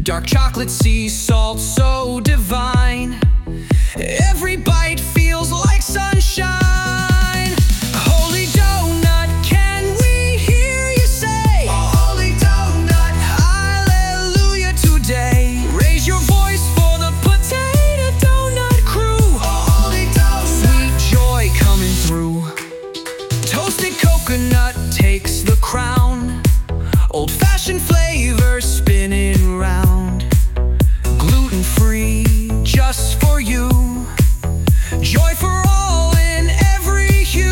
Dark chocolate, sea salt, so divine. Every bite feels like sunshine. Holy donut, can we hear you say, oh, holy donut, hallelujah today. Raise your voice for the potato donut crew. Oh, holy donut, sweet joy coming through. Toasted coconut takes the crown. Old-fashioned flavor spinning round. Gluten-free, just for you. Joy for all in every hue.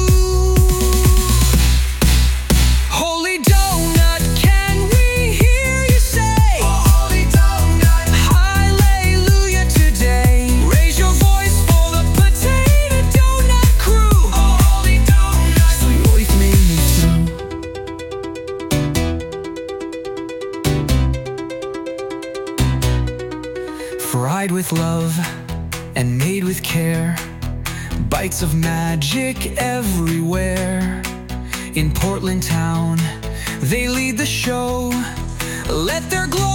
Holy donut, can we hear you say, oh, holy donut, hallelujah today. Raise your voice for the potato donut crew. Oh, holy donut, sweet voice made me through. Fried with love and made with care, bites of magic everywhere. In Portland town, they lead the show. Let their glory